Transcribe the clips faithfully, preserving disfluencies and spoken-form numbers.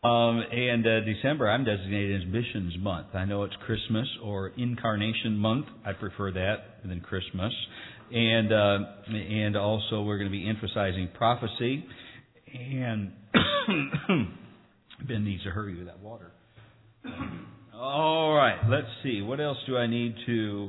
Um, and uh, December, I'm designated as Missions Month. I know it's Christmas or Incarnation Month. I prefer that than Christmas. And uh, and also, we're going to be emphasizing prophecy. And Ben needs to hurry with that water. All right, let's see. What else do I need to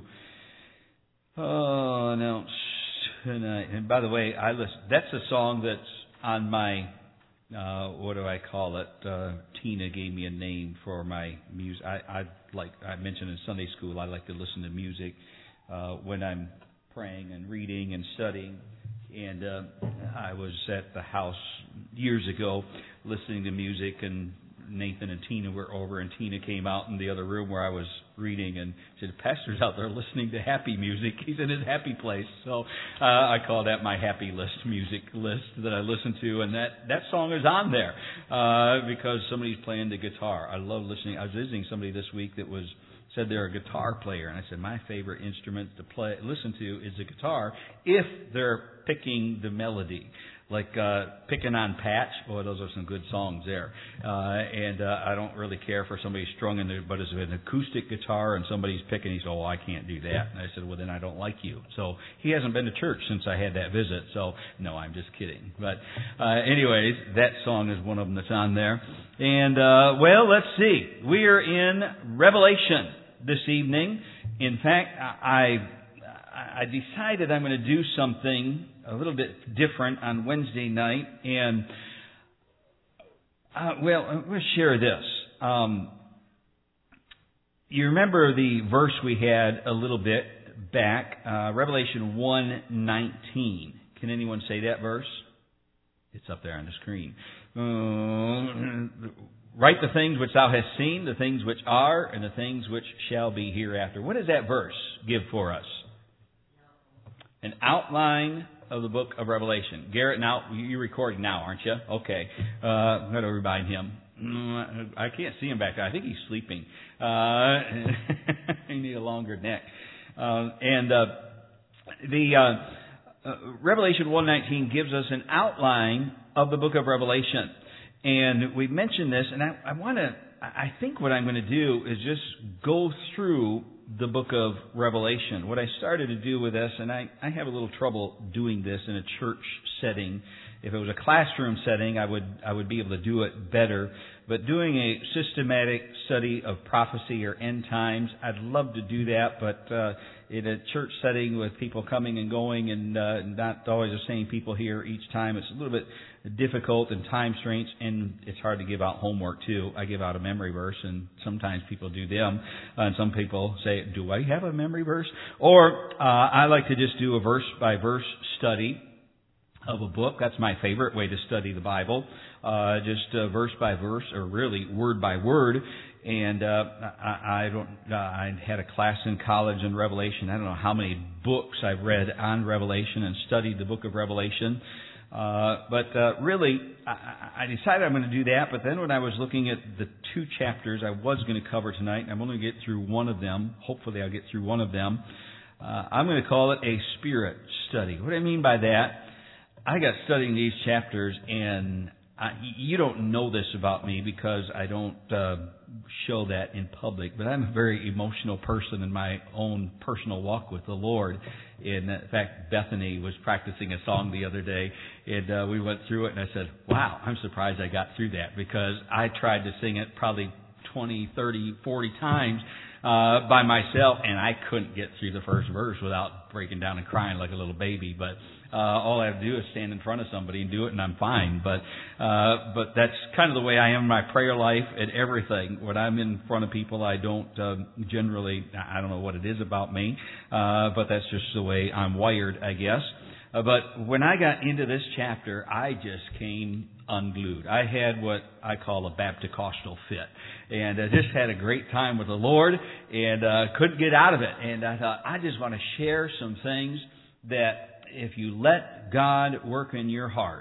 uh, announce tonight? And by the way, I listen. That's a song that's on my. Uh, what do I call it? Uh, Tina gave me a name for my music. I, I like I mentioned in Sunday school. I like to listen to music uh, when I'm praying and reading and studying. And uh, I was at the house years ago listening to music, and Nathan and Tina were over, and Tina came out in the other room where I was reading and said, "Pastor's out there listening to happy music. He's in his happy place." So uh, I call that my happy list, music list that I listen to, and that, that song is on there uh, because somebody's playing the guitar. I love listening. I was visiting somebody this week that was said they're a guitar player, and I said my favorite instrument to play listen to is the guitar if they're picking the melody. Like uh, Picking on Patch, boy, those are some good songs there. Uh, and uh, I don't really care for somebody strung in there, but it's an acoustic guitar and somebody's picking. He said, "Oh, I can't do that." And I said, "Well, then I don't like you." So he hasn't been to church since I had that visit. So no, I'm just kidding. But uh, anyways, that song is one of them that's on there. And uh, well, let's see. We are in Revelation this evening. In fact, I I decided I'm going to do something a little bit different on Wednesday night, and uh, well, I'm going to share this. Um, you remember the verse we had a little bit back, uh, Revelation one nineteen. Can anyone say that verse? It's up there on the screen. Uh, Write the things which thou hast seen, the things which are, and the things which shall be hereafter. What does that verse give for us? An outline of the book of Revelation. Garrett, now you're recording now, aren't you? Okay. Uh, I'm going to remind him. I can't see him back there. I think he's sleeping. Uh, you need a longer neck. Uh, and uh, the uh, uh, Revelation one nineteen gives us an outline of the book of Revelation. And we mentioned this, and I, I want to. I think what I'm going to do is just go through the book of Revelation. What I started to do with this, and I, I have a little trouble doing this in a church setting. If it was a classroom setting, I would I would be able to do it better. But doing a systematic study of prophecy or end times, I'd love to do that. But uh, in a church setting with people coming and going, and uh, not always the same people here each time, it's a little bit difficult and time constraints, and it's hard to give out homework too. I give out a memory verse, and sometimes people do them, uh, and some people say, "Do I have a memory verse?" Or uh, I like to just do a verse by verse study of a book. That's my favorite way to study the Bible, uh, just uh, verse by verse, or really word by word. And uh, I, I don't. Uh, I had a class in college in Revelation. I don't know how many books I've read on Revelation and studied the book of Revelation. Uh, but uh, really, I, I decided I'm going to do that. But then when I was looking at the two chapters I was going to cover tonight, and I'm only going to get through one of them. Hopefully I'll get through one of them. Uh, I'm going to call it a spirit study. What do I mean by that? I got studying these chapters, and I, you don't know this about me because I don't uh, show that in public, but I'm a very emotional person in my own personal walk with the Lord. In fact, Bethany was practicing a song the other day, and uh, we went through it, and I said, "Wow, I'm surprised I got through that," because I tried to sing it probably twenty, thirty, forty times uh, by myself, and I couldn't get through the first verse without breaking down and crying like a little baby. But uh, all I have to do is stand in front of somebody and do it, and I'm fine. But uh, but that's kind of the way I am in my prayer life and everything. When I'm in front of people, I don't uh, generally, I don't know what it is about me, uh, but that's just the way I'm wired, I guess. Uh, but when I got into this chapter, I just came unglued. I had what I call a Baptist-costal fit, and I just had a great time with the Lord, and uh, couldn't get out of it. And I thought, I just want to share some things that if you let God work in your heart,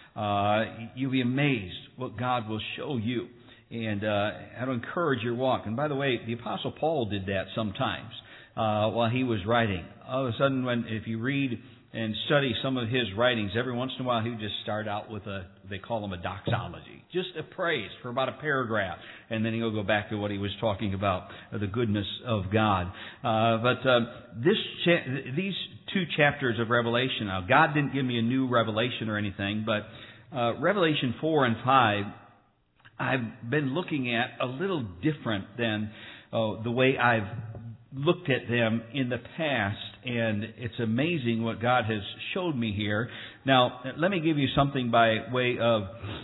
uh, you'll be amazed what God will show you, and uh, how to encourage your walk. And by the way, the Apostle Paul did that sometimes uh, while he was writing. All of a sudden, when if you read and study some of his writings, every once in a while he would just start out with a, they call them a doxology, just a praise for about a paragraph, and then he'll go back to what he was talking about, the goodness of God. Uh, but uh, this cha- these two chapters of Revelation, now God didn't give me a new revelation or anything, but uh, Revelation four and five, I've been looking at a little different than uh, the way I've looked at them in the past, and it's amazing what God has showed me here. Now, let me give you something by way of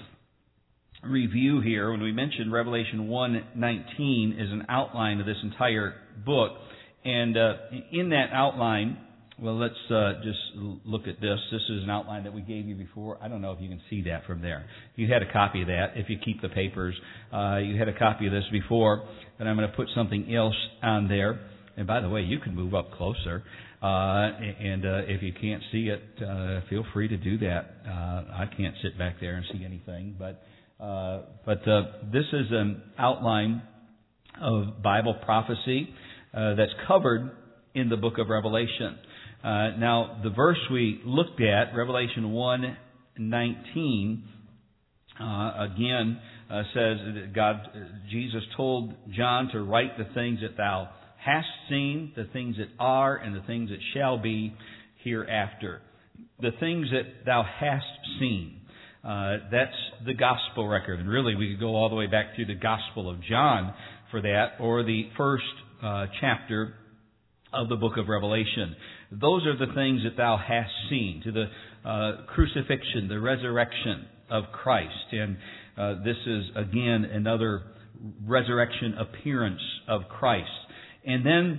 review here. When we mentioned Revelation one nineteen is an outline of this entire book, and uh, in that outline, well, let's uh, just look at this. This is an outline that we gave you before. I don't know if you can see that from there. You had a copy of that. If you keep the papers, uh, you had a copy of this before, and I'm going to put something else on there. And by the way, you can move up closer, uh, and uh, if you can't see it, uh, feel free to do that. Uh, I can't sit back there and see anything, but uh, but uh, this is an outline of Bible prophecy uh, that's covered in the book of Revelation. Uh, now, the verse we looked at, Revelation one nineteen, uh, again uh, says that God, Jesus told John to write the things that thou hast seen, the things that are, and the things that shall be hereafter. The things that thou hast seen. Uh, that's the gospel record. And really, we could go all the way back to the Gospel of John for that, or the first uh, chapter of the book of Revelation. Those are the things that thou hast seen, to the uh, crucifixion, the resurrection of Christ. And uh, this is, again, another resurrection appearance of Christ. And then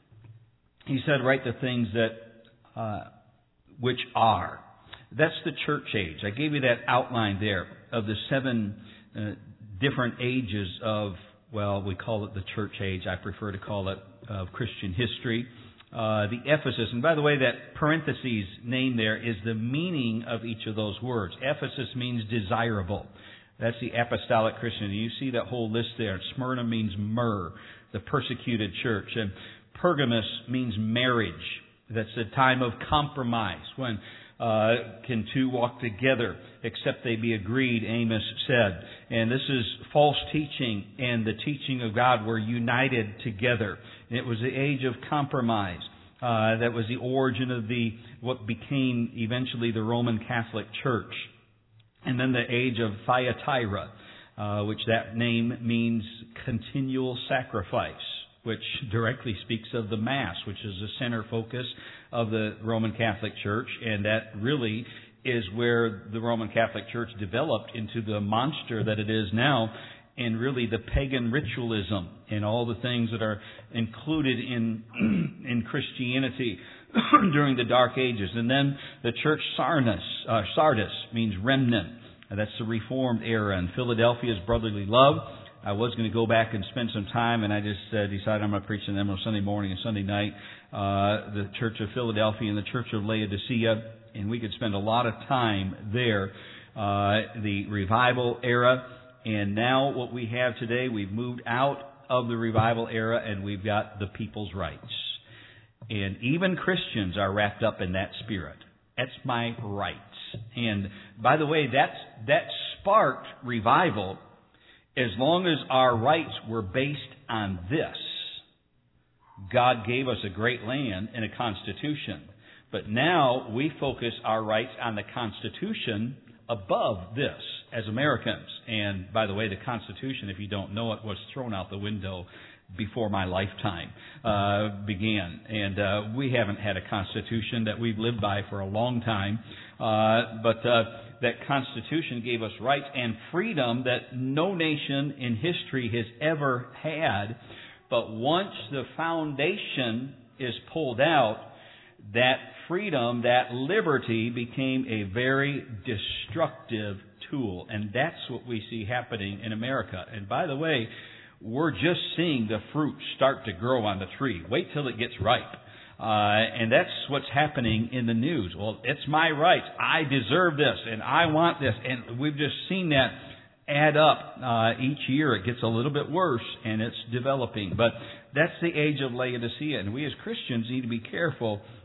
he said, write the things that uh, which are. That's the church age. I gave you that outline there of the seven uh, different ages of, well, we call it the church age. I prefer to call it of Christian history. Uh, the Ephesus, and by the way, that parentheses name there is the meaning of each of those words. Ephesus means desirable. That's the apostolic Christian. You see that whole list there. Smyrna means myrrh, the persecuted church. And Pergamos means marriage. That's the time of compromise, when uh, can two walk together except they be agreed, Amos said. And this is false teaching, and the teaching of God were united together. And it was the age of compromise. Uh, that was the origin of the what became eventually the Roman Catholic Church. And then the age of Thyatira, uh, which that name means continual sacrifice, which directly speaks of the Mass, which is the center focus of the Roman Catholic Church. And that really is where the Roman Catholic Church developed into the monster that it is now, and really the pagan ritualism and all the things that are included in in Christianity during the Dark Ages. And then the church Sardis, uh, Sardis means remnant. And that's the Reformed era. And Philadelphia's brotherly love. I was going to go back and spend some time, and I just uh, decided I'm going to preach to them on Sunday morning and Sunday night. Uh, the Church of Philadelphia and the Church of Laodicea, and we could spend a lot of time there. Uh, the revival era, and now what we have today, we've moved out of the revival era, and we've got the people's rights. And even Christians are wrapped up in that spirit. That's my rights. And by the way, that's, that sparked revival as long as our rights were based on this. God gave us a great land and a constitution. But now we focus our rights on the Constitution above this as Americans. And by the way, the Constitution, if you don't know it, was thrown out the window before my lifetime uh, began. And uh, we haven't had a Constitution that we've lived by for a long time. Uh, but uh, that Constitution gave us rights and freedom that no nation in history has ever had. But once the foundation is pulled out, that freedom, that liberty became a very destructive tool. And that's what we see happening in America. And by the way, we're just seeing the fruit start to grow on the tree. Wait till it gets ripe. Uh, and that's what's happening in the news. Well, it's my rights. I deserve this, and I want this. And we've just seen that add up uh, each year. It gets a little bit worse, and it's developing. But that's the age of Laodicea. And we as Christians need to be careful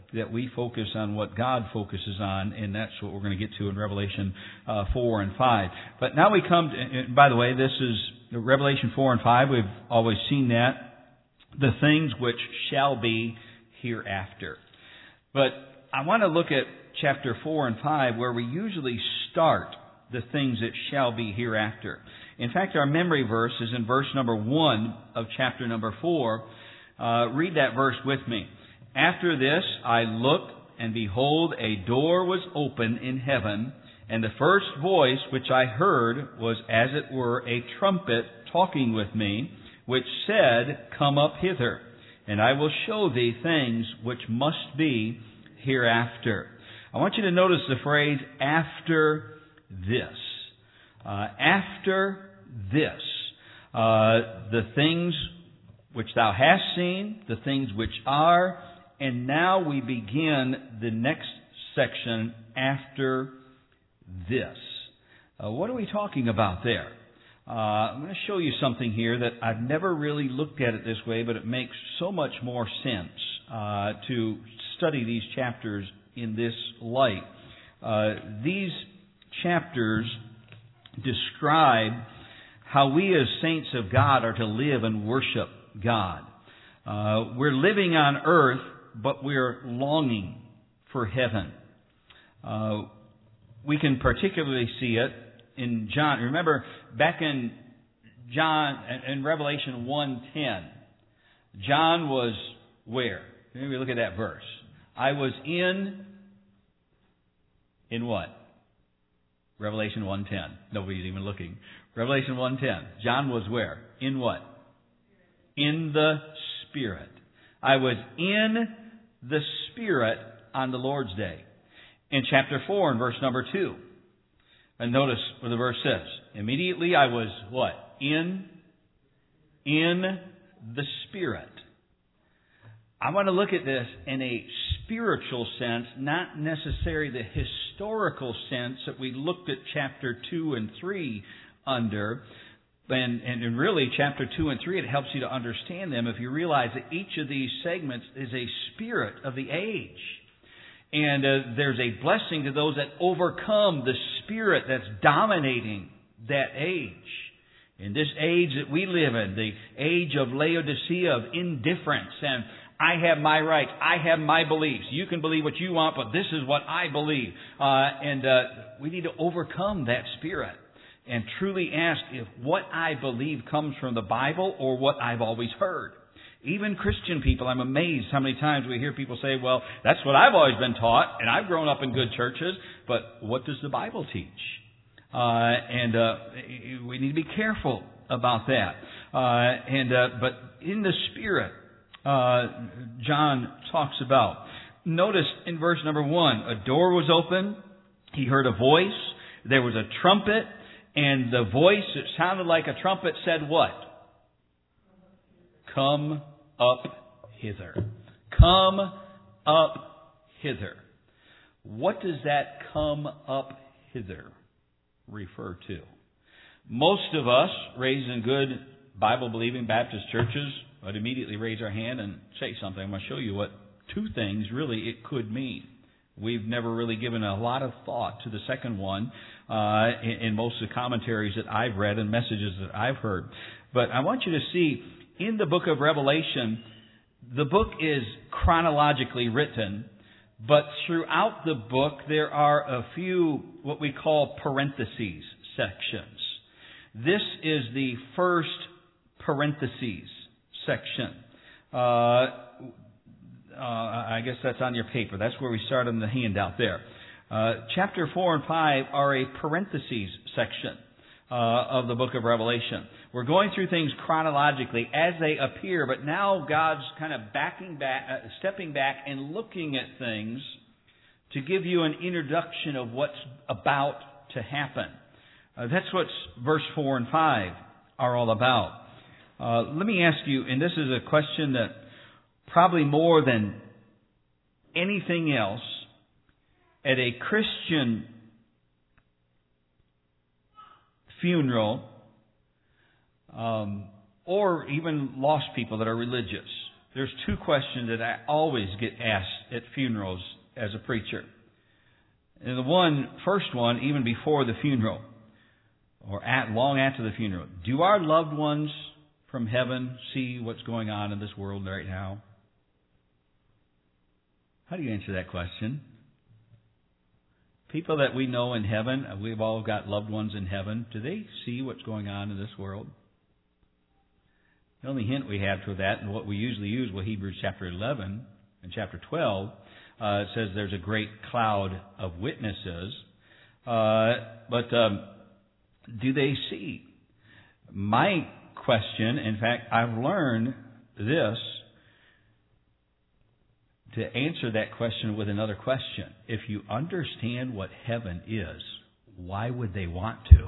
that we focus on what God focuses on, and that's what we're going to get to in Revelation uh, four and five. But now we come to, and by the way, this is Revelation four and five. We've always seen that. The things which shall be hereafter. But I want to look at chapter four and five, where we usually start the things that shall be hereafter. In fact, our memory verse is in verse number one of chapter number four. Uh, read that verse with me. After this, I looked, and behold, a door was open in heaven, and the first voice which I heard was as it were a trumpet talking with me, which said, Come up hither, and I will show thee things which must be hereafter. I want you to notice the phrase, after this. Uh, after this. Uh, the things which thou hast seen, the things which are, and now we begin the next section, after this. Uh, what are we talking about there? Uh, I'm going to show you something here that I've never really looked at it this way, but it makes so much more sense uh, to study these chapters in this light. Uh, these chapters describe how we as saints of God are to live and worship God. Uh, we're living on earth, but we're longing for heaven. Uh, we can particularly see it in John. Remember, back in John, in Revelation one ten, John was where? Maybe look at that verse. I was in, in what? Revelation one ten. Nobody's even looking. Revelation one ten. John was where? In what? In the Spirit. I was in the Spirit on the Lord's day. In chapter four and verse number two. And notice what the verse says. Immediately I was what? In, in the Spirit. I want to look at this in a spiritual sense, not necessarily the historical sense that we looked at chapter two and three under. And, and really, chapter two and three, it helps you to understand them if you realize that each of these segments is a spirit of the age. And uh, there's a blessing to those that overcome the spirit that's dominating that age. In this age that we live in, the age of Laodicea, of indifference, and I have my rights, I have my beliefs. You can believe what you want, but this is what I believe. Uh, and uh, we need to overcome that spirit and truly ask if what I believe comes from the Bible or what I've always heard. Even Christian people, I'm amazed how many times we hear people say, well, that's what I've always been taught, and I've grown up in good churches, but what does the Bible teach? Uh, and uh, we need to be careful about that. Uh, and uh, But in the Spirit, uh, John talks about. Notice in verse number one, a door was open, he heard a voice, there was a trumpet, and the voice, it sounded like a trumpet, said what? Come up hither. Come up hither. What does that come up hither refer to? Most of us, raised in good Bible-believing Baptist churches, would immediately raise our hand and say something. I'm going to show you what two things really it could mean. We've never really given a lot of thought to the second one uh, in, in most of the commentaries that I've read and messages that I've heard. But I want you to see, in the book of Revelation, the book is chronologically written, but throughout the book there are a few what we call parentheses sections. This is the first parentheses section. Uh, uh, I guess that's on your paper. That's where we start on the handout there. Uh, chapter four and five are a parentheses section uh, of the book of Revelation. We're going through things chronologically as they appear, but now God's kind of backing back, uh, stepping back and looking at things to give you an introduction of what's about to happen. Uh, that's what verse four and five are all about. Uh, let me ask you, and this is a question that probably more than anything else, at a Christian funeral, um, or even lost people that are religious, there's two questions that I always get asked at funerals as a preacher. And the one, first one, even before the funeral, or at, long after the funeral, do our loved ones from heaven see what's going on in this world right now? How do you answer that question? People that we know in heaven, we've all got loved ones in heaven, do they see what's going on in this world? The only hint we have to that, and what we usually use, well, Hebrews chapter eleven and chapter twelve, uh, it says there's a great cloud of witnesses. Uh, but um, do they see? My question, in fact, I've learned this, to answer that question with another question. If you understand what heaven is, why would they want to?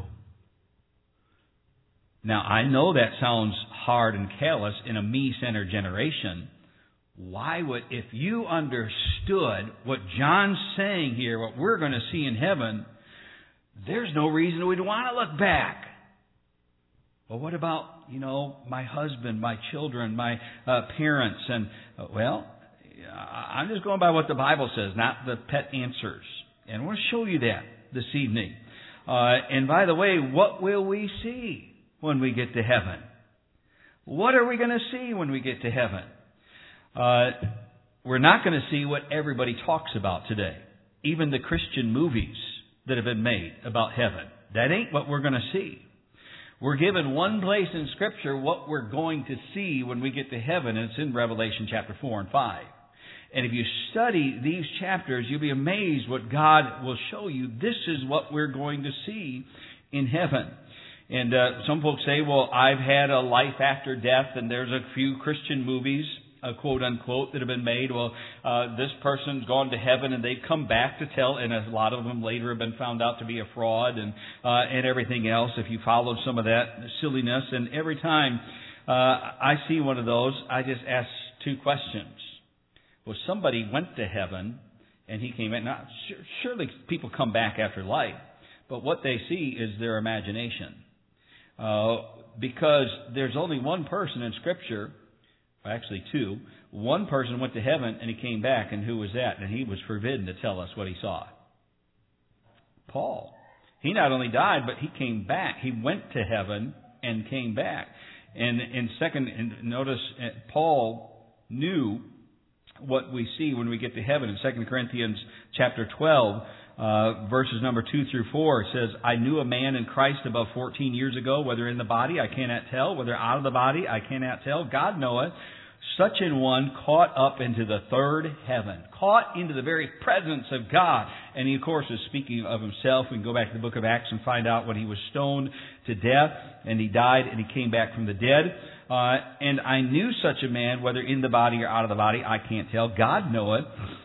Now, I know that sounds hard and callous in a me-centered generation. Why would, if you understood what John's saying here, what we're going to see in heaven, there's no reason we'd want to look back. Well, what about, you know, my husband, my children, my uh, parents? And, uh, well, I'm just going by what the Bible says, not the pet answers. And I want to show you that this evening. Uh, and by the way, what will we see when we get to heaven? What are we going to see when we get to heaven? Uh, we're not going to see what everybody talks about today. Even the Christian movies that have been made about heaven. That ain't what we're going to see. We're given one place in Scripture what we're going to see when we get to heaven, and it's in Revelation chapter four and five. And if you study these chapters, you'll be amazed what God will show you. This is what we're going to see in heaven. And uh, some folks say, well, I've had a life after death, and there's a few Christian movies, uh, quote unquote, that have been made. Well, uh, this person's gone to heaven, and they've come back to tell, and a lot of them later have been found out to be a fraud and uh, and everything else, if you followed some of that silliness. And every time uh, I see one of those, I just ask two questions. Well, somebody went to heaven, and he came back. Now, surely people come back after life, but what they see is their imagination. Uh, because there's only one person in Scripture, actually two, one person went to heaven, and he came back, and who was that? And he was forbidden to tell us what he saw. Paul. He not only died, but he came back. He went to heaven and came back. And in second, and notice Paul knew what we see when we get to heaven. In Second Corinthians chapter twelve, uh, verses number two through four, it says, I knew a man in Christ above fourteen years ago, whether in the body I cannot tell, whether out of the body I cannot tell. God knoweth. Such an one caught up into the third heaven, caught into the very presence of God. And he, of course, is speaking of himself. We can go back to the book of Acts and find out when he was stoned to death, and he died, and he came back from the dead. Uh, and I knew such a man, whether in the body or out of the body, I can't tell. God knoweth,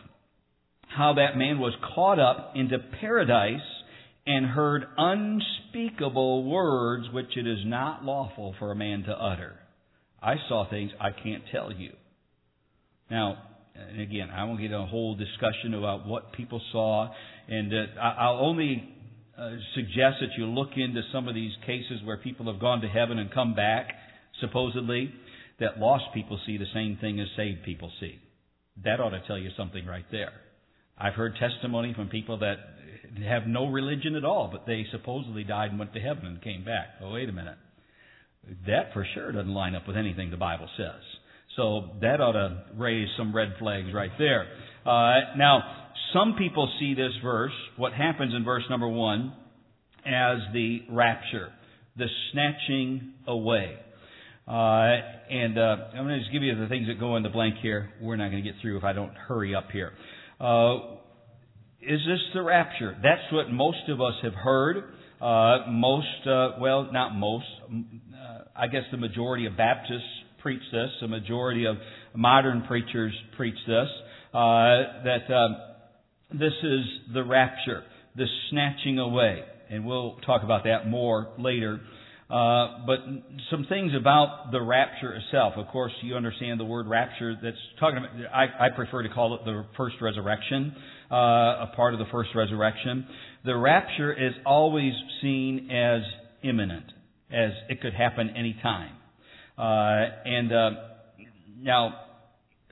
how that man was caught up into paradise and heard unspeakable words which it is not lawful for a man to utter. I saw things I can't tell you. Now, and again, I won't get into a whole discussion about what people saw, and uh, I'll only uh, suggest that you look into some of these cases where people have gone to heaven and come back, supposedly, that lost people see the same thing as saved people see. That ought to tell you something right there. I've heard testimony from people that have no religion at all, but they supposedly died and went to heaven and came back. Oh, wait a minute. That for sure doesn't line up with anything the Bible says. So that ought to raise some red flags right there. Uh, now, some people see this verse, what happens in verse number one, as the rapture, the snatching away. Uh, and uh, I'm going to just give you the things that go in the blank here. We're not going to get through if I don't hurry up here. Uh, is this the rapture? That's what most of us have heard. Uh, most, uh, well, not most, uh, I guess the majority of Baptists preach this. The majority of modern preachers preach this. Uh, that um, this is the rapture, the snatching away. And we'll talk about that more later. Uh, but some things about the rapture itself. Of course, you understand the word rapture. That's talking about. I, I prefer to call it the first resurrection, uh, a part of the first resurrection. The rapture is always seen as imminent, as it could happen any time. Uh, and uh, now,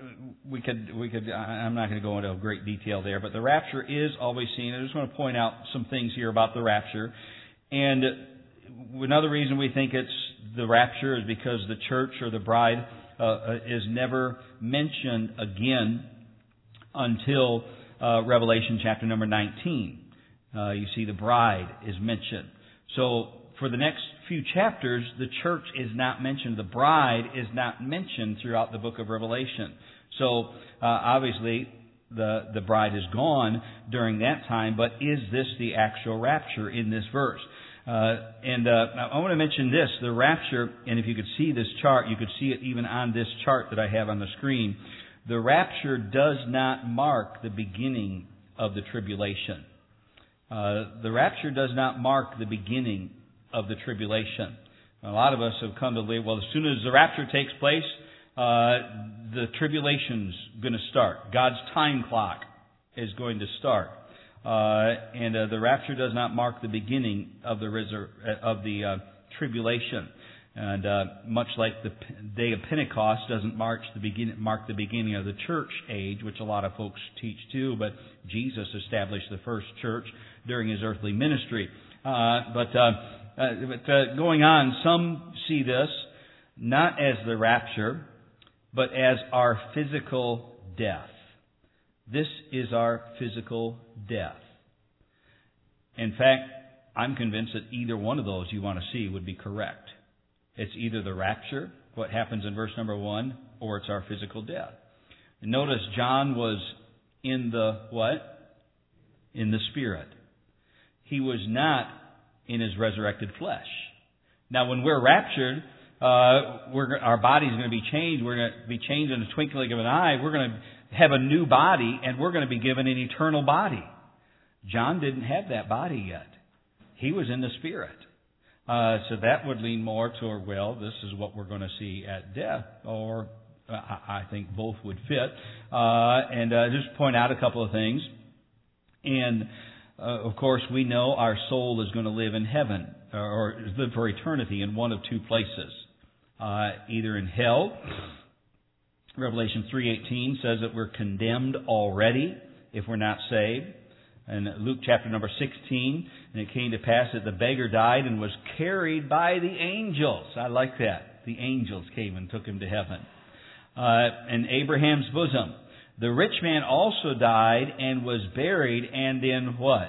we could, we could, I'm not going to go into great detail there, but the rapture is always seen. I just want to point out some things here about the rapture. And another reason we think it's the rapture is because the church or the bride uh, is never mentioned again until uh, Revelation chapter number nineteen. Uh, you see the bride is mentioned. So for the next few chapters, the church is not mentioned. The bride is not mentioned throughout the book of Revelation. So uh, obviously the, the bride is gone during that time, but is this the actual rapture in this verse? Uh, and uh, I want to mention this, the rapture, and if you could see this chart, you could see it even on this chart that I have on the screen. The rapture does not mark the beginning of the tribulation. Uh, the rapture does not mark the beginning of the tribulation. A lot of us have come to believe, well, as soon as the rapture takes place, uh, the tribulation's going to start. God's time clock is going to start. Uh, and uh, the rapture does not mark the beginning of the resur- of the uh, tribulation, and uh, much like the P- day of Pentecost doesn't mark the begin- mark the beginning of the church age, which a lot of folks teach too. But Jesus established the first church during his earthly ministry. Uh, but, uh, uh, but uh, going on, some see this not as the rapture, but as our physical death. This is our physical death. In fact, I'm convinced that either one of those you want to see would be correct. It's either the rapture, what happens in verse number one, or it's our physical death. And notice John was in the what? In the Spirit. He was not in his resurrected flesh. Now, when we're raptured, uh, we're, our body's going to be changed. We're going to be changed in a twinkling of an eye. We're going to have a new body, and we're going to be given an eternal body. John didn't have that body yet. He was in the Spirit. Uh, so that would lean more toward, well, this is what we're going to see at death, or uh, I think both would fit. Uh, and uh, just point out a couple of things. And, uh, of course, we know our soul is going to live in heaven, or live for eternity in one of two places. Uh, either in hell. Revelation three eighteen says that we're condemned already if we're not saved. And Luke chapter number sixteen, and it came to pass that the beggar died and was carried by the angels. I like that. The angels came and took him to heaven. Uh, in Abraham's bosom. The rich man also died and was buried, and in what?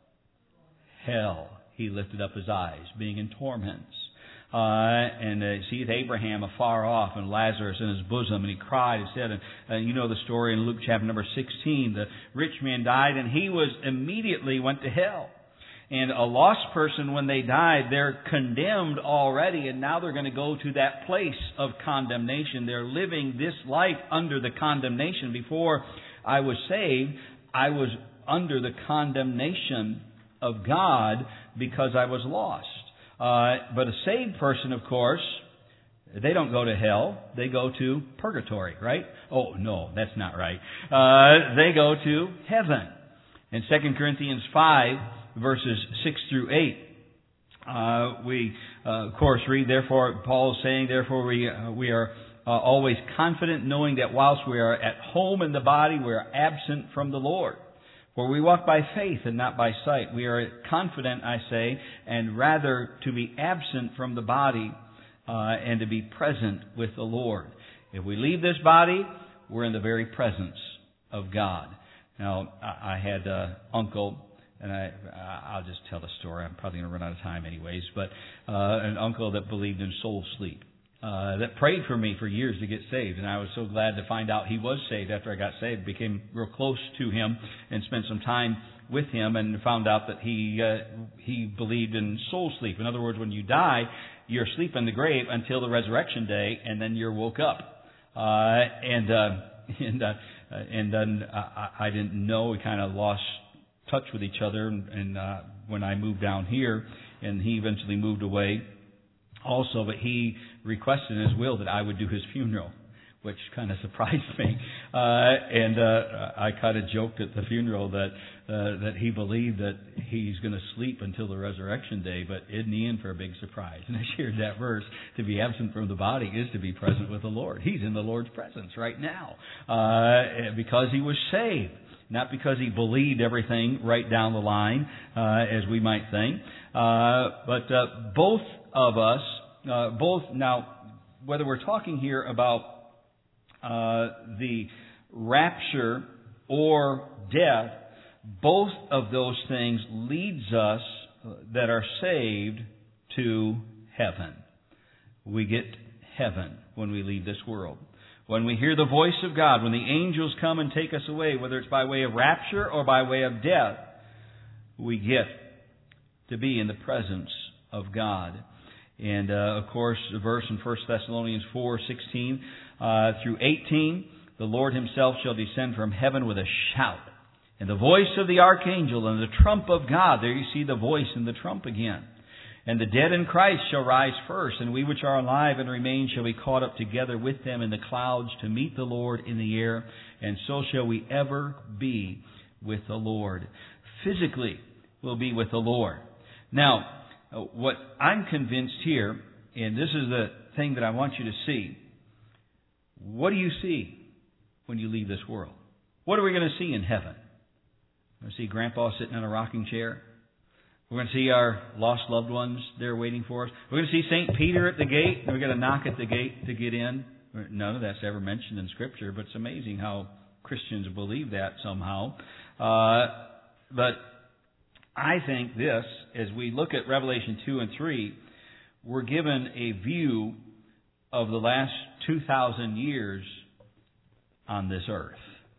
Hell. He lifted up his eyes, being in torments. Uh, and uh, seeth Abraham afar off, and Lazarus in his bosom, and he cried and said, and uh, you know the story in Luke chapter number sixteen, the rich man died, and he was immediately went to hell. And a lost person, when they died, they're condemned already, and now they're going to go to that place of condemnation. They're living this life under the condemnation. Before I was saved, I was under the condemnation of God because I was lost. Uh, but a saved person, of course, they don't go to hell. They go to purgatory, right? Oh, no, that's not right. Uh, they go to heaven. In Second Corinthians five, verses six through eight, uh, we, uh, of course, read, therefore, Paul is saying, therefore we, uh, we are uh, always confident, knowing that whilst we are at home in the body, we are absent from the Lord. For we walk by faith and not by sight. We are confident, I say, and rather to be absent from the body uh, and to be present with the Lord. If we leave this body, we're in the very presence of God. Now, I, I had an uncle, and I, I'll just tell the story. I'm probably going to run out of time anyways, but uh, an uncle that believed in soul sleep. Uh, that prayed for me for years to get saved, and I was so glad to find out he was saved after I got saved. Became real close to him and spent some time with him, and found out that he uh, he believed in soul sleep. In other words, when you die, you're asleep in the grave until the resurrection day, and then you're woke up. Uh, and uh, and uh, and then I, I didn't know. We kind of lost touch with each other, and, and uh, when I moved down here, and he eventually moved away. Also, but he requested in his will that I would do his funeral, which kind of surprised me. Uh, and uh, I kind of joked at the funeral that uh, that he believed that he's going to sleep until the resurrection day, but isn't he in for a big surprise? And I shared that verse, to be absent from the body is to be present with the Lord. He's in the Lord's presence right now uh, because he was saved, not because he believed everything right down the line, uh, as we might think. Uh, but uh, both of us, uh, both now, whether we're talking here about uh, the rapture or death, both of those things leads us that are saved to heaven. We get heaven when we leave this world. When we hear the voice of God, when the angels come and take us away, whether it's by way of rapture or by way of death, we get to be in the presence of God. And, uh, of course, the verse in First Thessalonians four sixteen uh, through eighteen, the Lord himself shall descend from heaven with a shout, and the voice of the archangel, and the trump of God. There you see the voice and the trump again. And the dead in Christ shall rise first, and we which are alive and remain shall be caught up together with them in the clouds to meet the Lord in the air, and so shall we ever be with the Lord. Physically, we'll be with the Lord. Now, what I'm convinced here, and this is the thing that I want you to see, what do you see when you leave this world? What are we going to see in heaven? We're going to see Grandpa sitting in a rocking chair. We're going to see our lost loved ones there waiting for us. We're going to see Saint Peter at the gate, and we're going to knock at the gate to get in. None of that's ever mentioned in Scripture, but it's amazing how Christians believe that somehow. Uh, but I think this, as we look at Revelation two and three, we're given a view of the last two thousand years on this earth.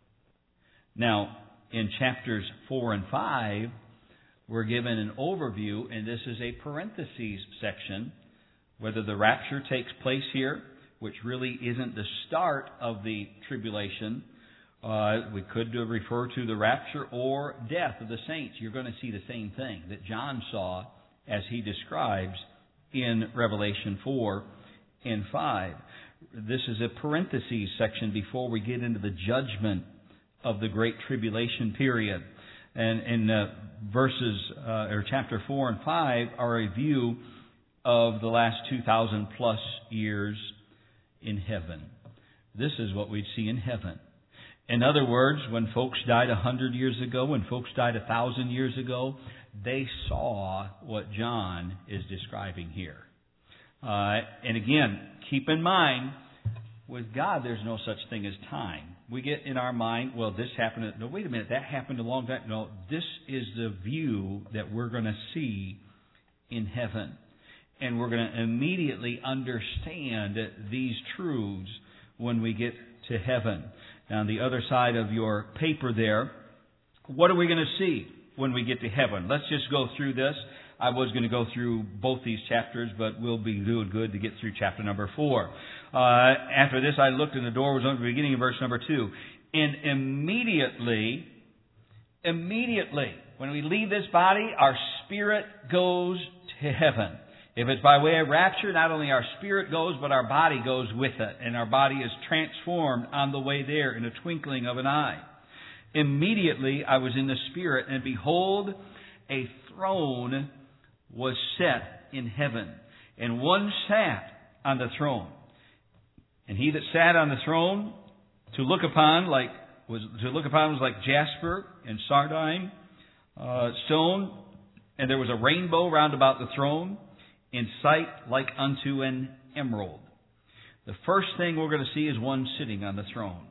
Now, in chapters four and five, we're given an overview, and this is a parentheses section, whether the rapture takes place here, which really isn't the start of the tribulation. Uh, we could refer to the rapture or death of the saints. You're going to see the same thing that John saw as he describes in Revelation four and five. This is a parentheses section before we get into the judgment of the Great Tribulation period. And in uh, verses, uh, or chapter four and five are a view of the last two thousand plus years in heaven. This is what we'd see in heaven. In other words, when folks died a hundred years ago, when folks died a thousand years ago, they saw what John is describing here. Uh, and again, keep in mind, with God, there's no such thing as time. We get in our mind, well, this happened. No, wait a minute, that happened a long time. No, this is the view that we're going to see in heaven. And we're going to immediately understand these truths when we get to heaven. Now, on the other side of your paper there, what are we going to see when we get to heaven? Let's just go through this. I was going to go through both these chapters, but we'll be doing good to get through chapter number four. Uh, after this, I looked, and the door was open at the beginning of verse number two. And immediately, immediately, when we leave this body, our spirit goes to heaven. If it's by way of rapture, not only our spirit goes, but our body goes with it. And our body is transformed on the way there in a twinkling of an eye. Immediately, I was in the Spirit, and behold, a throne was set in heaven, and one sat on the throne. And he that sat on the throne, to look upon like was to look upon was like jasper and sardine uh, stone, and there was a rainbow round about the throne, in sight like unto an emerald. The first thing we're going to see is one sitting on the throne.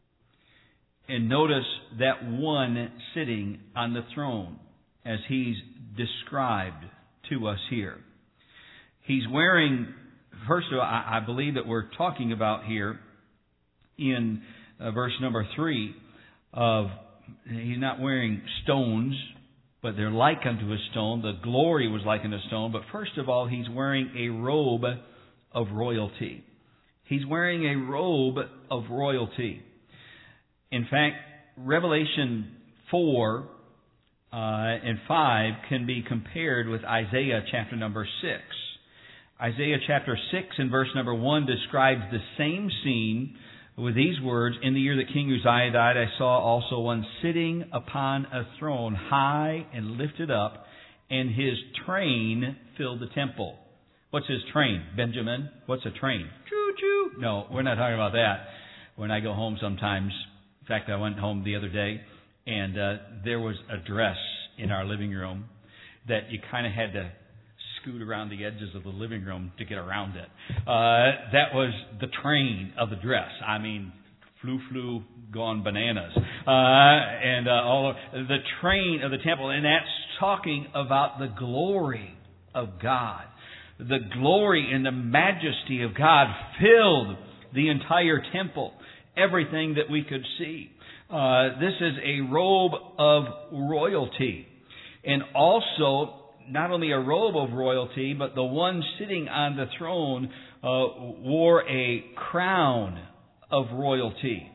And notice that one sitting on the throne as he's described to us here. He's wearing, first of all, I believe that we're talking about here in uh, verse number three of, he's not wearing stones, but they're like unto a stone. The glory was like unto a stone. But first of all, he's wearing a robe of royalty. He's wearing a robe of royalty. In fact, Revelation four uh, and five can be compared with Isaiah chapter number six. Isaiah chapter six and verse number one describes the same scene with these words, "In the year that King Uzziah died, I saw also one sitting upon a throne, high and lifted up, and his train filled the temple." What's his train? Benjamin? What's a train? Choo-choo. No, we're not talking about that. When I go home sometimes, in fact, I went home the other day, and uh, there was a dress in our living room that you kind of had to scoot around the edges of the living room to get around it. Uh, that was the train of the dress. I mean, flu flu gone bananas. Uh, and uh, all of, the train of the temple. And that's talking about the glory of God. The glory and the majesty of God filled the entire temple. Everything that we could see. Uh, this is a robe of royalty. And also, not only a robe of royalty, but the one sitting on the throne uh, wore a crown of royalty.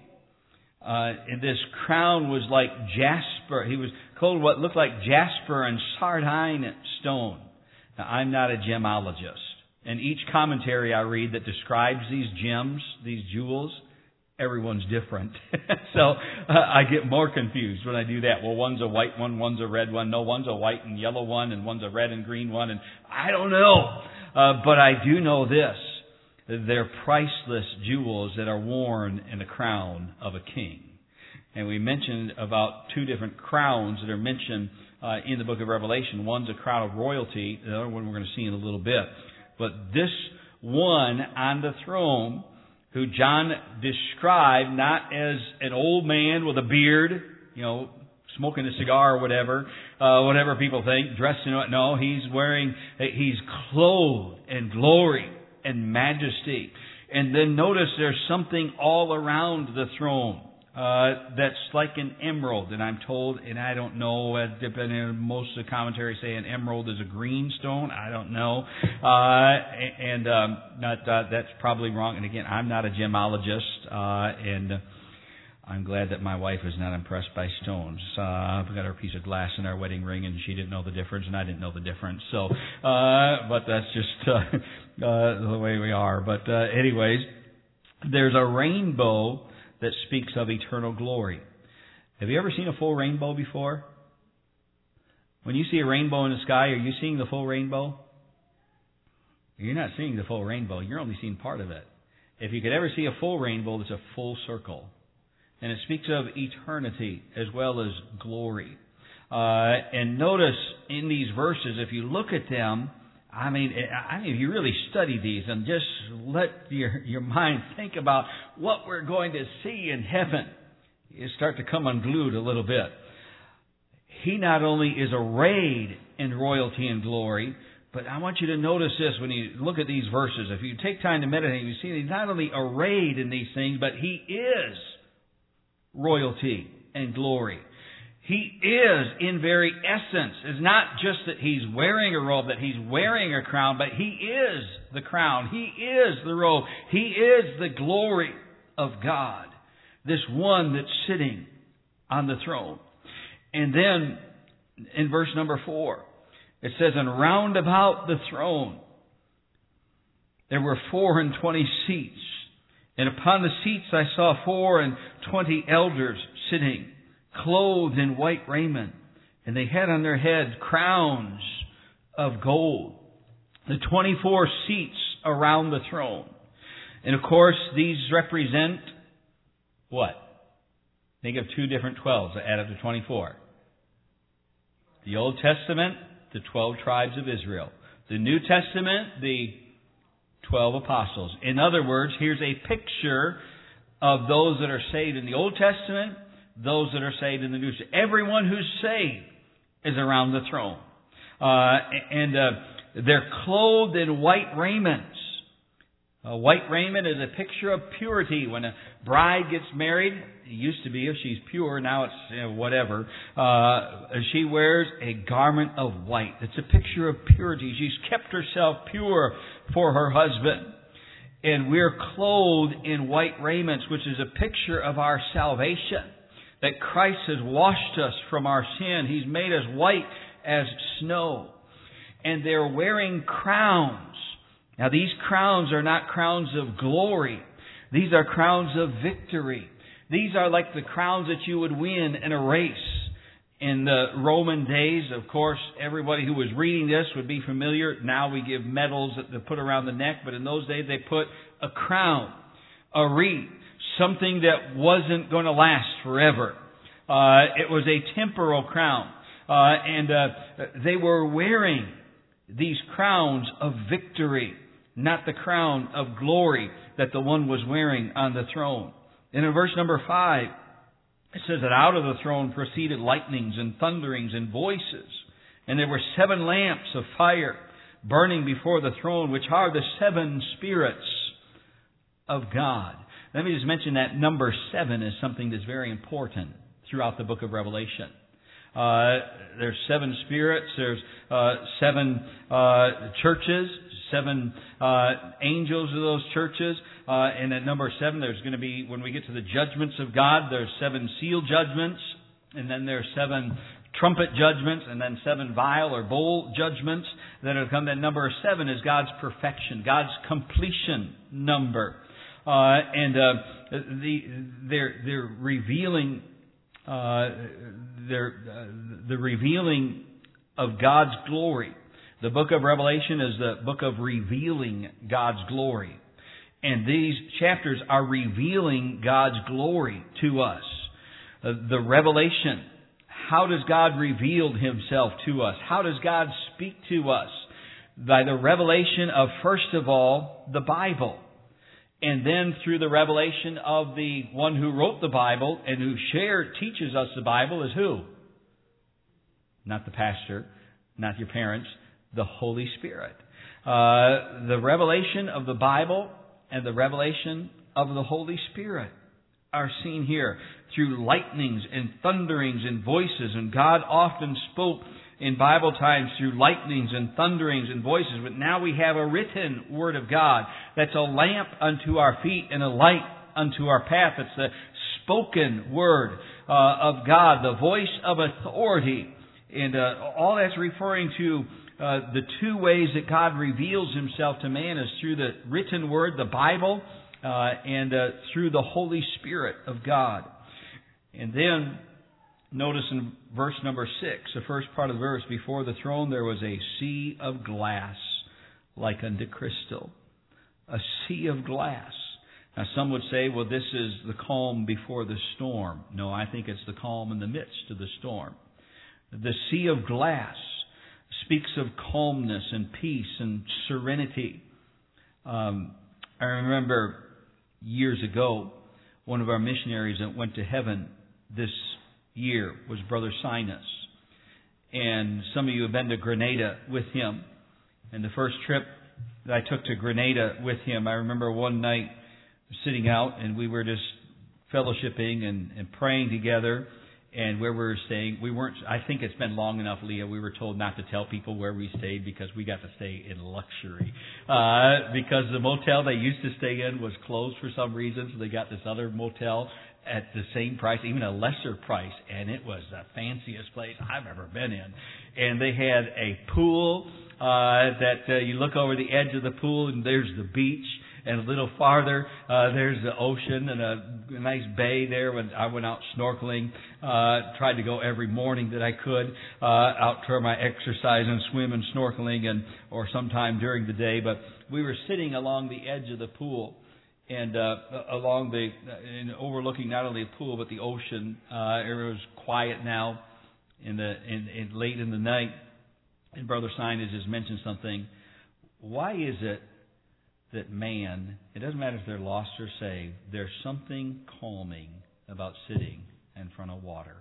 Uh, and this crown was like jasper. He was clothed what looked like jasper and sardine stone. Now, I'm not a gemologist. And each commentary I read that describes these gems, these jewels, everyone's different. so uh, I get more confused when I do that. Well, one's a white one, one's a red one. No, one's a white and yellow one, and one's a red and green one. And I don't know. Uh, but I do know this. They're priceless jewels that are worn in the crown of a king. And we mentioned about two different crowns that are mentioned uh, in the book of Revelation. One's a crown of royalty. The other one we're going to see in a little bit. But this one on the throne, who John described not as an old man with a beard, you know, smoking a cigar or whatever, uh, whatever people think, dressed in it. No, he's wearing, he's clothed in glory and majesty. And then notice there's something all around the throne uh, that's like an emerald. And I'm told, and I don't know, uh, depending on most of the commentaries say an emerald is a green stone. I don't know. Uh, and um, not uh, that's probably wrong. And again, I'm not a gemologist. Uh, and I'm glad that my wife is not impressed by stones. Uh, we got our piece of glass in our wedding ring, and she didn't know the difference, and I didn't know the difference. So, uh, but that's just uh, uh, the way we are. But uh, anyways, there's a rainbow that speaks of eternal glory. Have you ever seen a full rainbow before? When you see a rainbow in the sky, are you seeing the full rainbow? You're not seeing the full rainbow. You're only seeing part of it. If you could ever see a full rainbow, it's a full circle. And it speaks of eternity as well as glory. Uh, and notice in these verses, if you look at them, I mean, I mean, if you really study these and just let your, your mind think about what we're going to see in heaven, you start to come unglued a little bit. He not only is arrayed in royalty and glory, but I want you to notice this when you look at these verses. If you take time to meditate, you see he's not only arrayed in these things, but he is royalty and glory. He is, in very essence, it's not just that he's wearing a robe, that he's wearing a crown, but he is the crown. He is the robe. He is the glory of God. This one that's sitting on the throne. And then, in verse number four, it says, "And round about the throne there were four and twenty seats. And upon the seats I saw four and twenty elders sitting, clothed in white raiment, and they had on their head crowns of gold." The twenty-four seats around the throne. And of course, these represent what? Think of two different twelves that add up to twenty-four. The Old Testament, the twelve tribes of Israel. The New Testament, the twelve apostles. In other words, here's a picture of those that are saved in the Old Testament, those that are saved in the New Testament. Everyone who's saved is around the throne. Uh, and uh, they're clothed in white raiments. Uh, white raiment is a picture of purity. When a bride gets married, it used to be if she's pure, now it's you know, whatever. Uh, she wears a garment of white. It's a picture of purity. She's kept herself pure for her husband. And we're clothed in white raiments, which is a picture of our salvation. That Christ has washed us from our sin. He's made us white as snow. And they're wearing crowns. Now these crowns are not crowns of glory. These are crowns of victory. These are like the crowns that you would win in a race. In the Roman days, of course, everybody who was reading this would be familiar. Now we give medals that they put around the neck, but in those days they put a crown, a wreath, something that wasn't going to last forever. Uh, it was a temporal crown. Uh, and uh, they were wearing these crowns of victory, not the crown of glory that the one was wearing on the throne. And in verse number five, it says that out of the throne proceeded lightnings and thunderings and voices. And there were seven lamps of fire burning before the throne, which are the seven spirits of God. Let me just mention that number seven is something that's very important throughout the book of Revelation. Uh, there's seven spirits, there's uh, seven uh, churches, seven uh, angels of those churches. Uh, and at number seven, there's going to be, when we get to the judgments of God, there's seven seal judgments, and then there's seven trumpet judgments, and then seven vial or bowl judgments that have come. That number seven is God's perfection, God's completion number. Uh, and uh, the, they're, they're revealing Uh, they're, uh, the revealing of God's glory. The book of Revelation is the book of revealing God's glory. And these chapters are revealing God's glory to us. Uh, the revelation. How does God reveal Himself to us? How does God speak to us? By the revelation of, first of all, the Bible. And then through the revelation of the one who wrote the Bible and who shared, teaches us the Bible is who? Not the pastor, not your parents, the Holy Spirit. Uh, the revelation of the Bible and the revelation of the Holy Spirit are seen here through lightnings and thunderings and voices. And God often spoke in Bible times through lightnings and thunderings and voices. But now we have a written Word of God that's a lamp unto our feet and a light unto our path. It's the spoken Word uh, of God, the voice of authority. And uh, all that's referring to uh, the two ways that God reveals Himself to man is through the written Word, the Bible, uh, and uh, through the Holy Spirit of God. And then notice in verse number six, the first part of the verse, before the throne there was a sea of glass like unto crystal. A sea of glass. Now some would say, well, this is the calm before the storm. No, I think it's the calm in the midst of the storm. The sea of glass speaks of calmness and peace and serenity. Um, I remember years ago, one of our missionaries that went to heaven this year was Brother Sinus. And some of you have been to Grenada with him. And the first trip that I took to Grenada with him, I remember one night sitting out and we were just fellowshipping and, and praying together. And where we were staying, we weren't, I think it's been long enough, Leah, we were told not to tell people where we stayed because we got to stay in luxury. Uh, because the motel they used to stay in was closed for some reason, so they got this other motel at the same price, even a lesser price, and it was the fanciest place I've ever been in. And they had a pool uh, that uh, you look over the edge of the pool and there's the beach. And a little farther, uh, there's the ocean and a, a nice bay there. When I went out snorkeling, uh, tried to go every morning that I could, uh, out for my exercise and swim and snorkeling and, or sometime during the day. But we were sitting along the edge of the pool and, uh, along the, and overlooking not only the pool, but the ocean. Uh, it was quiet now in the, in, in late in the night. And Brother Sinus has mentioned something. Why is it that man, it doesn't matter if they're lost or saved, there's something calming about sitting in front of water?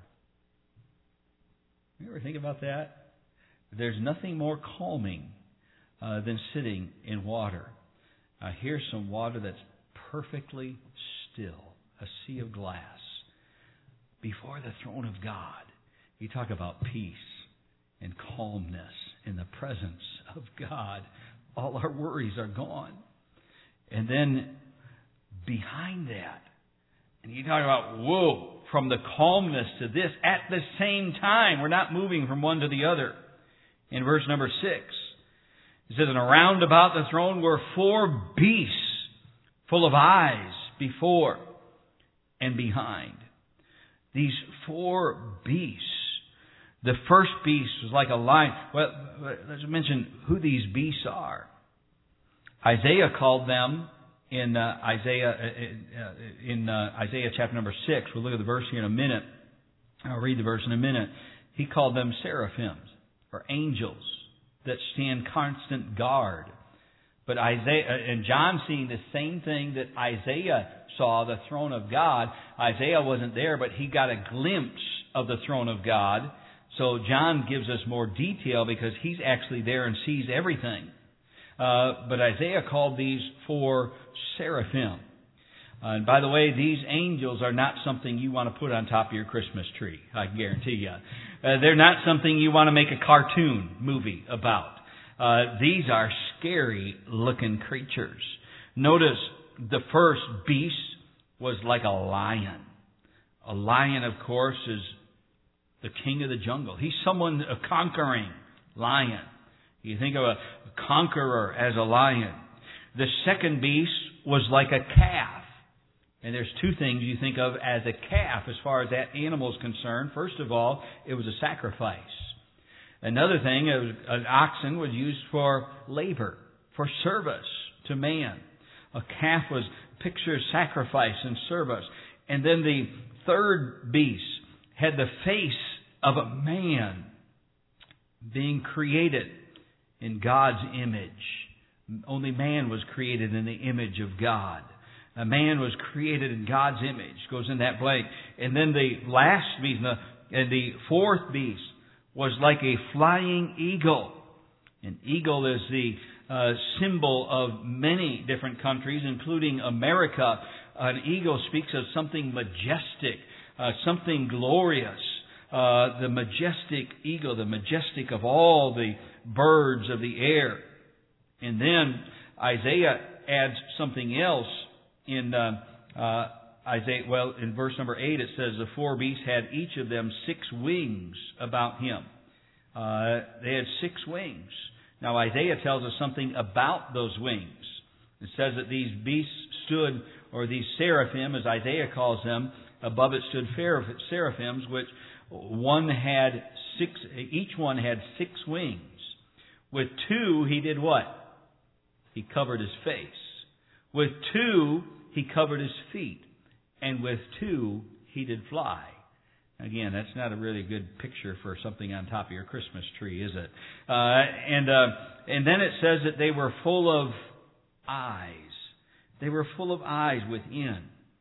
You ever think about that? There's nothing more calming uh, than sitting in water. Uh, here's some water that's perfectly still, a sea of glass, before the throne of God. You talk about peace and calmness in the presence of God. All our worries are gone. And then behind that, and you talk about, whoa, from the calmness to this, at the same time, we're not moving from one to the other. In verse number six, it says, and around about the throne were four beasts full of eyes before and behind. These four beasts. The first beast was like a lion. Well, let's mention who these beasts are. Isaiah called them in uh, Isaiah uh, in uh, Isaiah chapter number six. We'll look at the verse here in a minute. I'll read the verse in a minute. He called them seraphims, or angels that stand constant guard. But Isaiah and John seeing the same thing that Isaiah saw, the throne of God. Isaiah wasn't there, but he got a glimpse of the throne of God. So John gives us more detail because he's actually there and sees everything. Uh, but Isaiah called these four seraphim. Uh, and by the way, these angels are not something you want to put on top of your Christmas tree, I can guarantee you. Uh, they're not something you want to make a cartoon movie about. Uh, these are scary-looking creatures. Notice the first beast was like a lion. A lion, of course, is the king of the jungle. He's someone, a conquering lion. You think of a conqueror as a lion. The second beast was like a calf. And there's two things you think of as a calf as far as that animal is concerned. First of all, it was a sacrifice. Another thing, it was, an oxen was used for labor, for service to man. A calf was a picture of sacrifice and service. And then the third beast had the face of a man being created in God's image. Only man was created in the image of God. A man was created in God's image. Goes in that blank. And then the last beast, and the fourth beast, was like a flying eagle. An eagle is the uh, symbol of many different countries, including America. An eagle speaks of something majestic, uh, something glorious. Uh, the majestic eagle, the majestic of all the birds of the air. And then Isaiah adds something else in uh, uh, Isaiah. Well, in verse number eight, it says the four beasts had each of them six wings about him. Uh, they had six wings. Now Isaiah tells us something about those wings. It says that these beasts stood, or these seraphim, as Isaiah calls them, above it stood seraphims, which one had six. Each one had six wings. With two, he did what? He covered his face. With two, he covered his feet. And with two, he did fly. Again, that's not a really good picture for something on top of your Christmas tree, is it? Uh, and uh, and then it says that they were full of eyes. They were full of eyes within.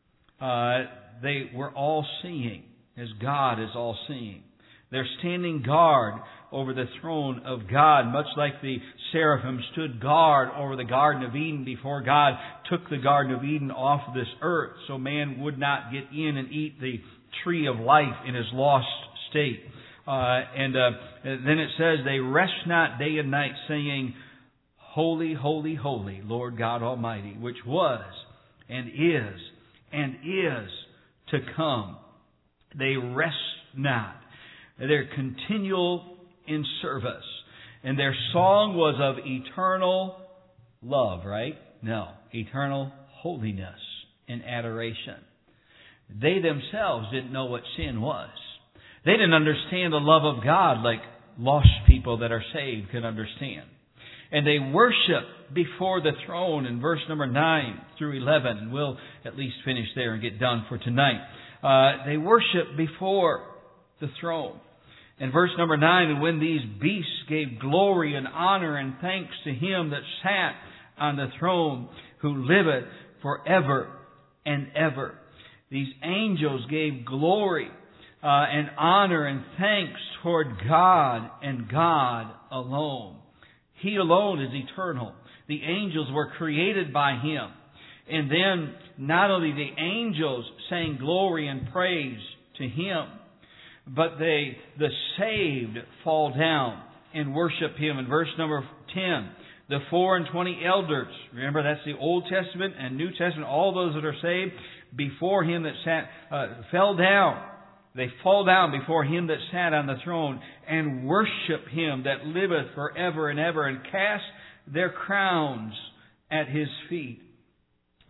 Uh, they were all seeing, as God is all seeing. They're standing guard over the throne of God, much like the seraphim stood guard over the Garden of Eden before God took the Garden of Eden off of this earth, so man would not get in and eat the tree of life in his lost state. Uh, and uh, then it says, they rest not day and night, saying, Holy, holy, holy, Lord God Almighty, which was and is and is to come. They rest not. They're continual in service. And their song was of eternal love, right? No, eternal holiness and adoration. They themselves didn't know what sin was. They didn't understand the love of God like lost people that are saved can understand. And they worship before the throne in verse number nine through eleven. And we'll at least finish there and get done for tonight. Uh, they worship before the throne. In verse number nine, and when these beasts gave glory and honor and thanks to Him that sat on the throne, who liveth forever and ever. These angels gave glory uh, and honor and thanks toward God and God alone. He alone is eternal. The angels were created by Him. And then not only the angels sang glory and praise to Him, but they, the saved, fall down and worship Him. In verse number ten, the four and twenty elders, remember that's the Old Testament and New Testament, all those that are saved, before Him that sat, uh, fell down. They fall down before Him that sat on the throne and worship Him that liveth forever and ever, and cast their crowns at His feet.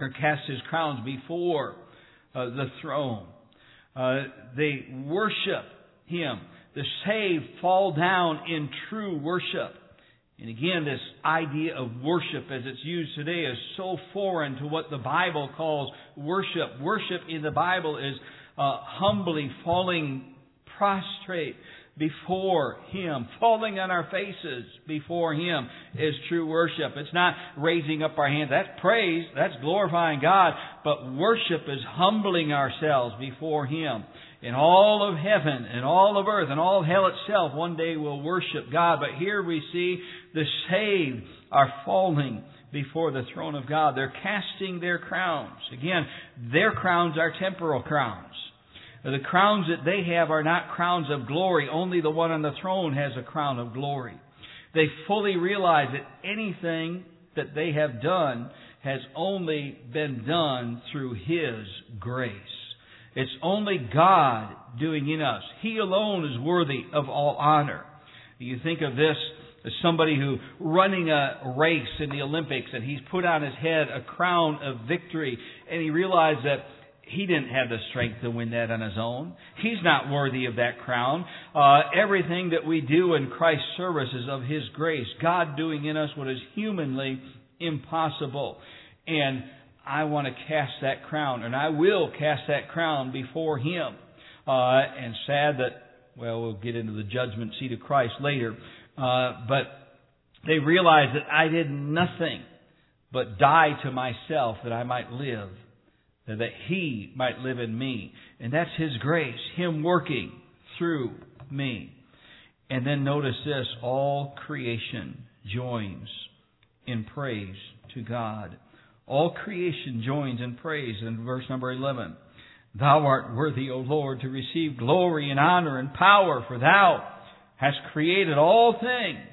or cast His crowns before uh, the throne. Uh, they worship Him. The saved fall down in true worship. And again, this idea of worship as it's used today is so foreign to what the Bible calls worship. Worship in the Bible is uh, humbly falling prostrate before Him. Falling on our faces before Him is true worship. It's not raising up our hands. That's praise. That's glorifying God. But worship is humbling ourselves before Him. And all of heaven and all of earth and all of hell itself one day will worship God. But here we see the saved are falling before the throne of God. They're casting their crowns. Again, their crowns are temporal crowns. The crowns that they have are not crowns of glory. Only the one on the throne has a crown of glory. They fully realize that anything that they have done has only been done through His grace. It's only God doing in us. He alone is worthy of all honor. You think of this as somebody who running a race in the Olympics, and he's put on his head a crown of victory, and he realized that he didn't have the strength to win that on his own. He's not worthy of that crown. Uh, everything that we do in Christ's service is of His grace. God doing in us what is humanly impossible. And I want to cast that crown, and I will cast that crown before Him. Uh, and sad that, well, we'll get into the judgment seat of Christ later. Uh, but they realize that I did nothing but die to myself that I might live, that He might live in me. And that's His grace, Him working through me. And then notice this, all creation joins in praise to God. All creation joins in praise in verse number eleven. Thou art worthy, O Lord, to receive glory and honor and power, for Thou hast created all things,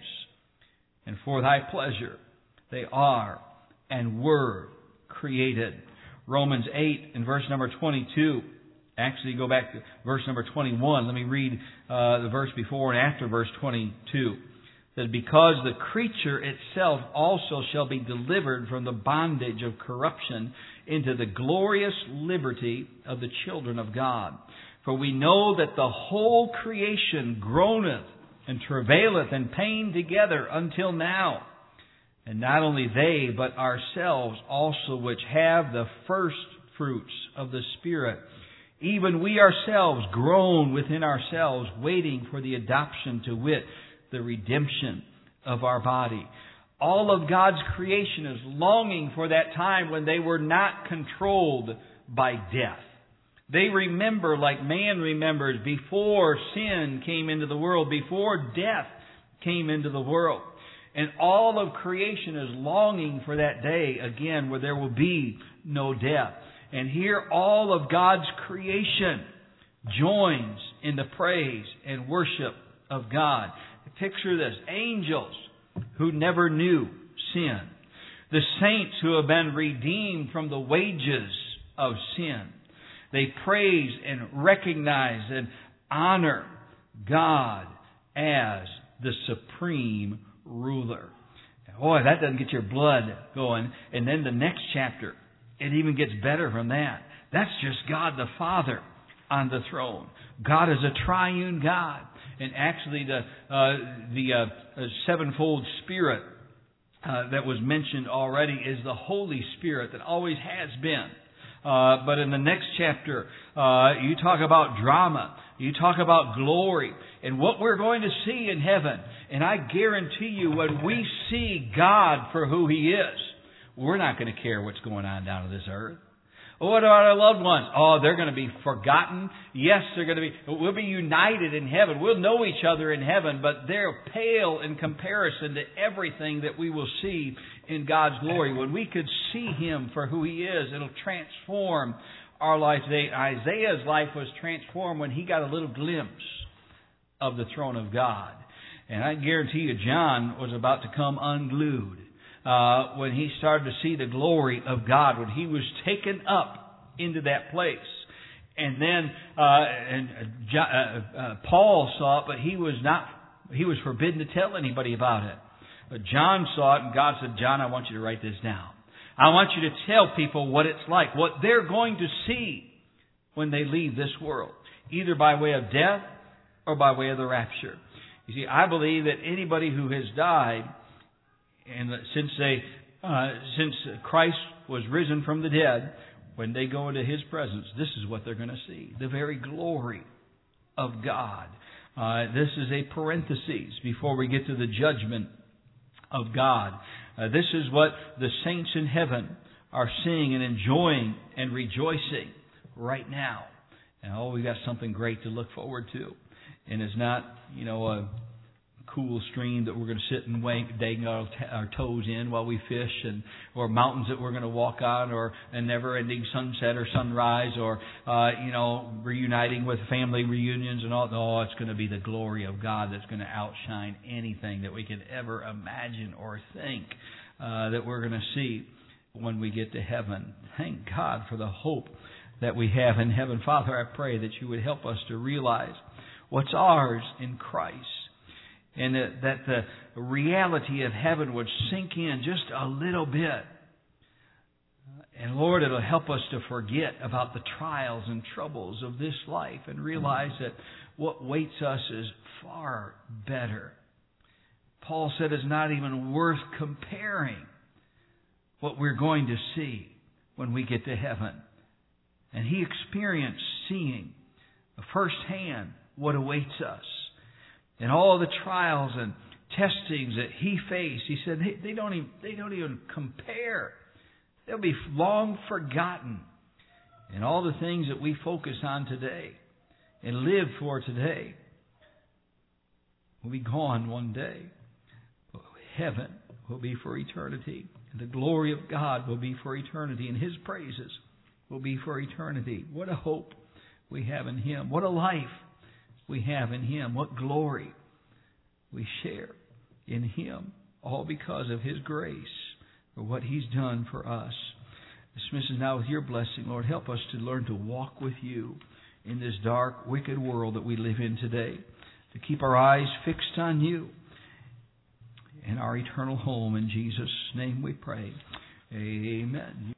and for Thy pleasure they are and were created. Romans eight and verse number twenty-two. Actually, go back to verse number twenty-one. Let me read uh, the verse before and after verse twenty-two. That because the creature itself also shall be delivered from the bondage of corruption into the glorious liberty of the children of God. For we know that the whole creation groaneth and travaileth in pain together until now. And not only they, but ourselves also, which have the first fruits of the Spirit, even we ourselves groan within ourselves, waiting for the adoption, to wit, the redemption of our body. All of God's creation is longing for that time when they were not controlled by death. They remember like man remembers before sin came into the world, before death came into the world. And all of creation is longing for that day again where there will be no death. And here all of God's creation joins in the praise and worship of God. Picture this. Angels who never knew sin. The saints who have been redeemed from the wages of sin. They praise and recognize and honor God as the supreme ruler. Boy, that doesn't get your blood going. And then the next chapter, it even gets better from that. That's just God the Father on the throne. God is a triune God. And actually the uh, the uh, sevenfold Spirit uh, that was mentioned already is the Holy Spirit that always has been. Uh, but in the next chapter, uh, you talk about drama. You talk about glory and what we're going to see in heaven. And I guarantee you, when we see God for who He is, we're not going to care what's going on down on this earth. What about our loved ones? Oh, they're going to be forgotten. Yes, they're going to be, we'll be united in heaven. We'll know each other in heaven, but they're pale in comparison to everything that we will see in God's glory. When we could see Him for who He is, it'll transform our life today. Isaiah's life was transformed when he got a little glimpse of the throne of God. And I guarantee you, John was about to come unglued. Uh, when he started to see the glory of God, when he was taken up into that place. And then uh, and uh, uh, uh, Paul saw it, but he was not. He was forbidden to tell anybody about it. But John saw it, and God said, John, I want you to write this down. I want you to tell people what it's like, what they're going to see when they leave this world, either by way of death or by way of the rapture. You see, I believe that anybody who has died, and since they, uh, since Christ was risen from the dead, when they go into His presence, this is what they're going to see: the very glory of God. Uh, this is a parenthesis before we get to the judgment of God. Uh, this is what the saints in heaven are seeing and enjoying and rejoicing right now. And oh, we got something great to look forward to. And it's not, you know, a cool stream that we're going to sit and wake, dig our, t- our toes in while we fish, and or mountains that we're going to walk on, or a never-ending sunset or sunrise, or uh, you know, reuniting with family reunions and all. Oh, it's going to be the glory of God that's going to outshine anything that we could ever imagine or think uh, that we're going to see when we get to heaven. Thank God for the hope that we have in heaven. Father, I pray that You would help us to realize what's ours in Christ, and that, that the reality of heaven would sink in just a little bit. And Lord, it'll help us to forget about the trials and troubles of this life and realize that what waits us is far better. Paul said it's not even worth comparing what we're going to see when we get to heaven. And he experienced seeing firsthand what awaits us. And all the trials and testings that he faced, he said, they, they don't even, they don't even compare. They'll be long forgotten. And all the things that we focus on today and live for today will be gone one day. Heaven will be for eternity. And the glory of God will be for eternity. And His praises will be for eternity. What a hope we have in Him. What a life we have in Him. What glory we share in Him. All because of His grace, for what He's done for us. Dismisses now with Your blessing, Lord. Help us to learn to walk with You in this dark, wicked world that we live in today. To keep our eyes fixed on You and our eternal home. In Jesus' name we pray. Amen.